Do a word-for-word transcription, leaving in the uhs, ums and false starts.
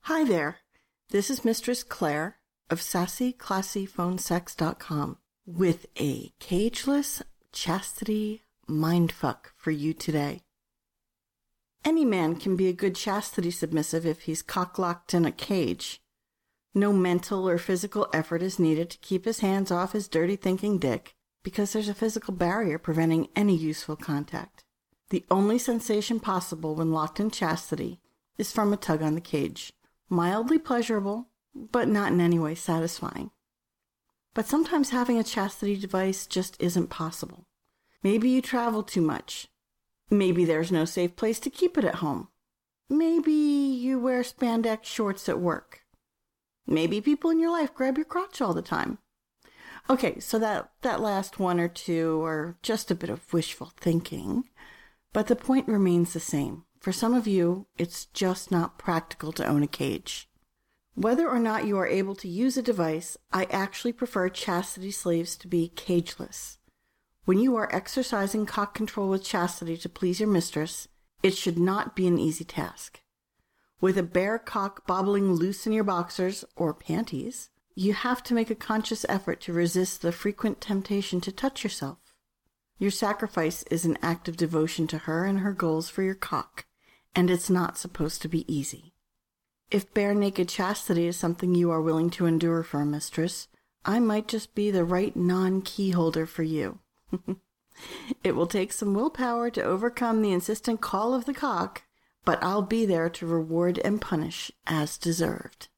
Hi there, this is Mistress Claire of Sassy Classy Phone Sex dot com with a cageless chastity mindfuck for you today. Any man can be a good chastity submissive if he's cock-locked in a cage. No mental or physical effort is needed to keep his hands off his dirty thinking dick because there's a physical barrier preventing any useful contact. The only sensation possible when locked in chastity is from a tug on the cage. Mildly pleasurable, but not in any way satisfying. But sometimes having a chastity device just isn't possible. Maybe you travel too much. Maybe there's no safe place to keep it at home. Maybe you wear spandex shorts at work. Maybe people in your life grab your crotch all the time. Okay, so that, that last one or two are just a bit of wishful thinking, but the point remains the same. For some of you, it's just not practical to own a cage. Whether or not you are able to use a device, I actually prefer chastity sleeves to be cageless. When you are exercising cock control with chastity to please your mistress, it should not be an easy task. With a bare cock bobbling loose in your boxers or panties, you have to make a conscious effort to resist the frequent temptation to touch yourself. Your sacrifice is an act of devotion to her and her goals for your cock, and it's not supposed to be easy. If bare naked chastity is something you are willing to endure for a mistress, I might just be the right non-key holder for you. It will take some willpower to overcome the insistent call of the cock, but I'll be there to reward and punish as deserved.